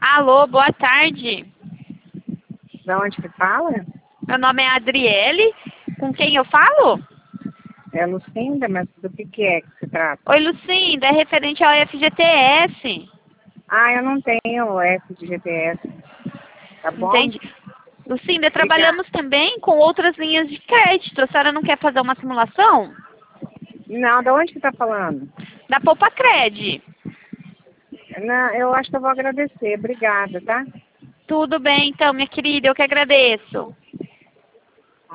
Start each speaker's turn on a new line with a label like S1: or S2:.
S1: Alô, boa tarde.
S2: De onde que fala?
S1: Meu nome é Adriele. Com quem eu falo?
S2: É Lucinda, mas do que é que se trata?
S1: Oi, Lucinda, é referente ao FGTS.
S2: Ah, eu não tenho F de GPS. Tá bom?
S1: Entende? Lucinda,
S2: Obrigada.
S1: trabalhamos também com outras linhas de crédito. A senhora não quer fazer uma simulação?
S2: Não, de onde que tá falando?
S1: Da Poupa Cred.
S2: Não, eu acho que eu vou agradecer. Obrigada, tá?
S1: Tudo bem, então, minha querida, eu que agradeço.